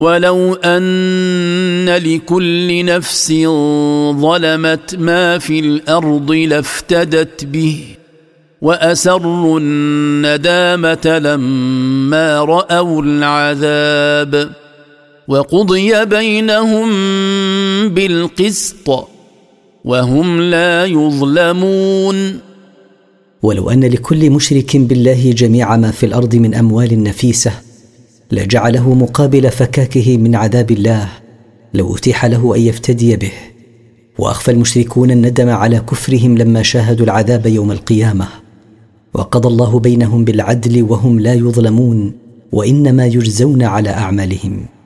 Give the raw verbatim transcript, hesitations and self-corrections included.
ولو أن لكل نفس ظلمت ما في الأرض لافتدت به وأسروا الندامة لما رأوا العذاب وقضي بينهم بالقسط وهم لا يظلمون. ولو أن لكل مشرك بالله جميع ما في الأرض من أموال نفيسة لجعله مقابل فكاكه من عذاب الله لو أتيح له أن يفتدي به، وأخفى المشركون الندم على كفرهم لما شاهدوا العذاب يوم القيامة، وقضى الله بينهم بالعدل وهم لا يظلمون، وإنما يجزون على أعمالهم.